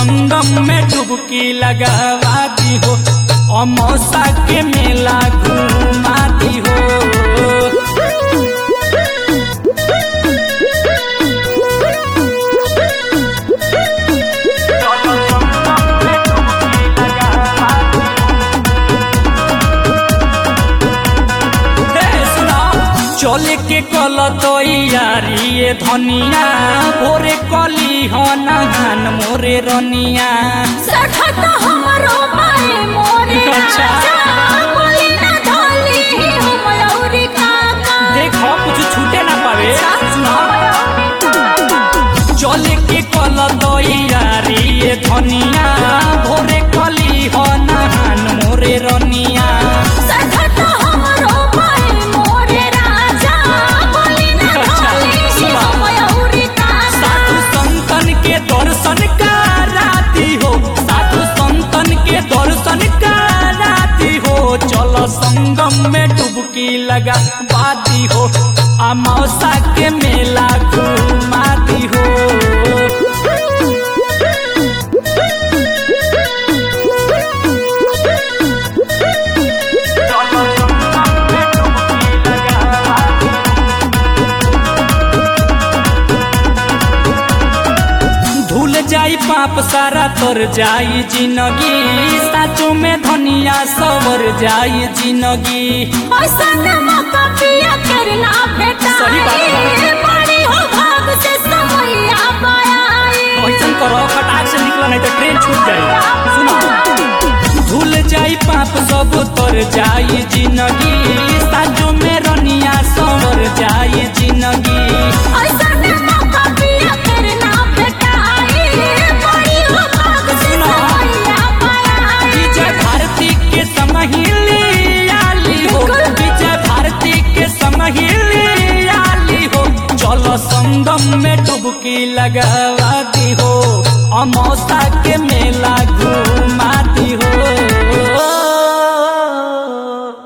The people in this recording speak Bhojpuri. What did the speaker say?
संगम में डुबकी लगावा दी हो, अमौसा के मेला घुमा दी हो। चले के कल तैयारी ये धनिया, भोरे कली हो नहान मोरे रनिया। देखो कुछ छूटे ना पावे। चले के कल तैयारी ये धनिया, भोरे कली हो नहान मोरे रनिया। दर्शन कराती हो, साधु संतन के दर्शन कराती हो। चलो संगम में डुबकी लगाती हो, अमावस्या के मेला घुमाती हो। जाई पाप सारा तर जाई जिंदगी, साचो में धनिया सवर जाई जिंदगी। ऐसा मौका पिया करना बेटा, सही बात है। बड़ी हो भाग से समय आ पाया। ऐसा करो फटाक से निकला नहीं तो ट्रेन छूट जाए। सुनो, धुल जाई पाप सब तर जाई जिंदगी, साचो में धनिया सवर जाई जिंदगी। ऐसा मौका पिया करना बेटा, विजय भारती के समहिली आली हो, विजय भारती के समहिली आली हो। चलो संगम में डुबकी लगावा दी हो, अमावस्या के मेला